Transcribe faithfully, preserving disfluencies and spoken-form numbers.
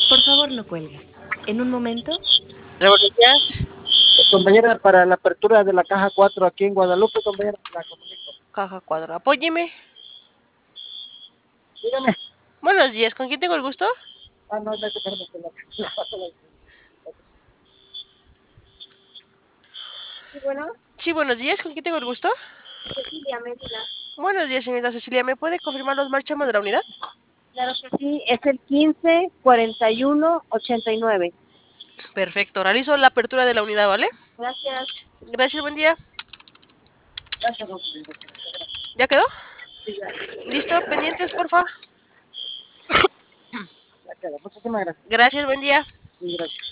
Por favor, no cuelgue. En un momento. Buenos días. Compañera, para la apertura de la caja cuatro aquí en Guadalupe, compañera, la comunico. Caja cuadro. Apóyeme. Dígame. Buenos días. ¿Con quién tengo el gusto? Ah, no, no, espérame, espérame. Sí, bueno, Sí, buenos días. ¿Con quién tengo el gusto? Cecilia Medina. Buenos días, señorita Cecilia. ¿Me puede confirmar los marchamos de la unidad? Claro que sí, es el quince cuarenta y uno ochenta y nueve. Perfecto. Realizo la apertura de la unidad, ¿vale? Gracias. Gracias, buen día. Gracias, compañera. ¿Ya quedó? Sí, ya, ¿Listo? Pendientes, porfa. ya quedó. Muchísimas gracias. Gracias, buen día. Sí, gracias.